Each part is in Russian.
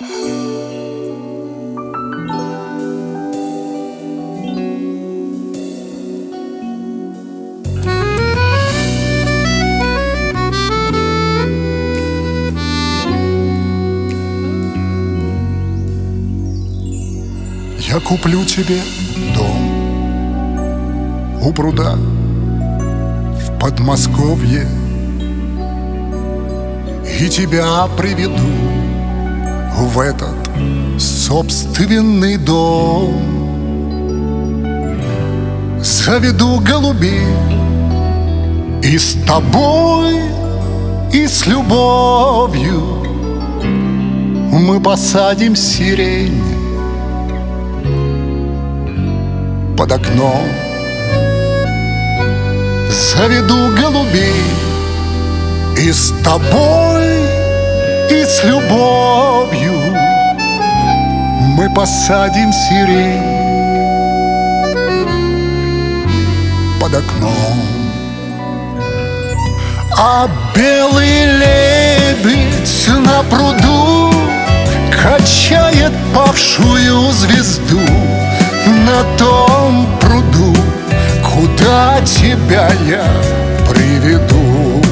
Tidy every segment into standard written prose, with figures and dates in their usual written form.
Я куплю тебе дом у пруда в Подмосковье и тебя приведу в этот собственный дом. Заведу голубей и с тобой, и с любовью мы посадим сирень под окном. Заведу голубей и с тобой, и с любовью мы посадим сирень под окном. А белый лебедь на пруду качает павшую звезду на том пруду, куда тебя я приведу.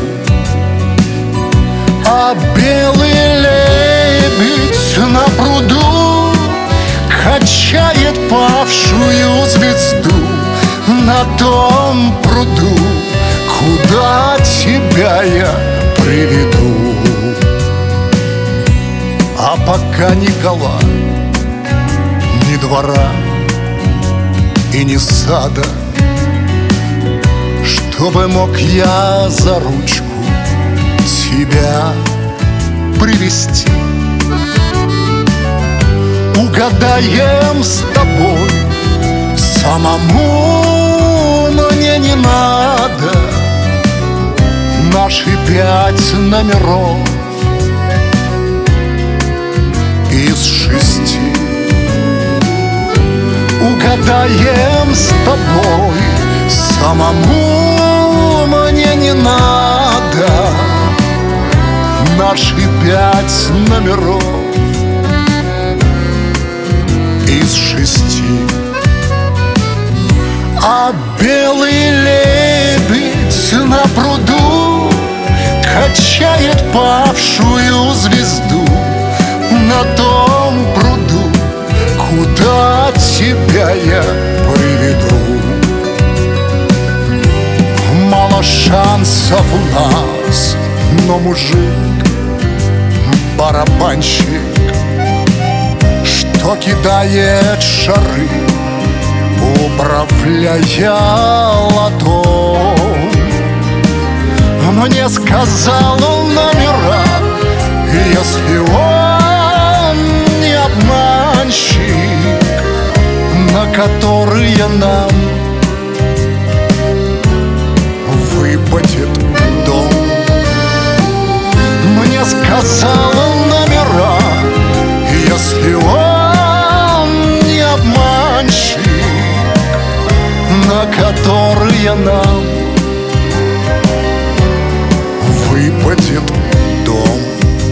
А белый лебедь на пруду качает павшую звезду на том пруду, куда тебя я приведу. А пока ни кола, ни двора и ни сада, чтобы мог я за ручку тебя привести, угадаем с тобой самому, мне не надо наши 5 номеров из 6. Угадаем с тобой самому, мне не надо наши 5 номеров из 6. А белый лебедь на пруду качает павшую звезду на том пруду, куда тебя я приведу. Мало шансов у нас, но мужик барабанщик, что кидает шары, управляя лотом. Мне сказал он номера, если он не обманщик, на которые нам выпадет дом. Мне сказал он номера, если он не обманщик, на которые нам выпадет дом.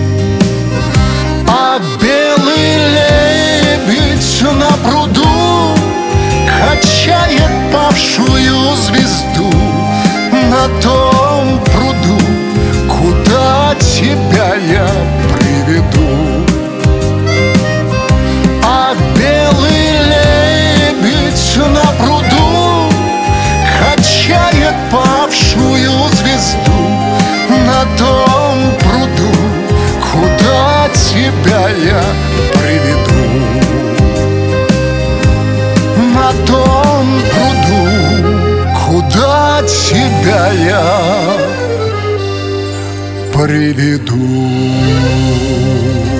А белый лебедь на пруду качает павшую звезду на том пруду, куда тебя я приведу. А белый лебедь на пруду качает павшую звезду на том пруду, куда тебя я приведу. На том пруду, куда тебя я приведу.